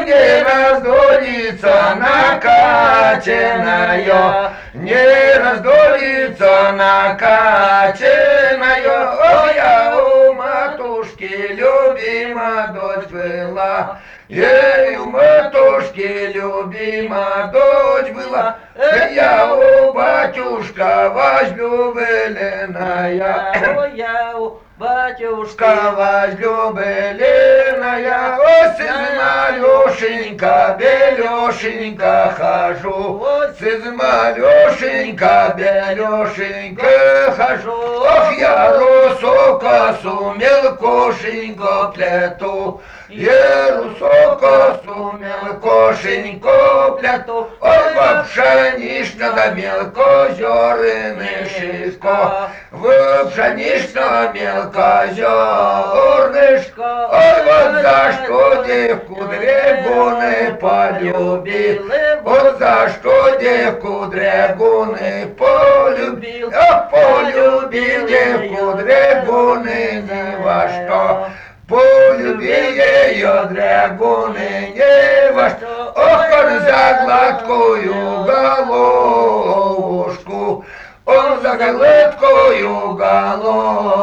не раздолится накаченная, не раздолится накаченная. Ой, я у матушки любима дочь была, ей у матушки любима дочь была. Я у батюшка возлюбленная, я у батюшка возлюбленная. О, сын малюшенька, белешенька хожу, сын малюшенька, белешенька хожу. Ох, я русокосу мелкошенько плету, я русокосу мелкошенько плету. Ой, в пшенично да мелкозернышко, в пшенично мелкозернышко. Ой, вот за что девку драгуны полюбили, вот за что девку драгуны полюбил. Ох, полюбил девку драгуны ни во что, полюбил ее драгуны ни во что. Ох, он за гладкую головушку, он за гладкую головушку.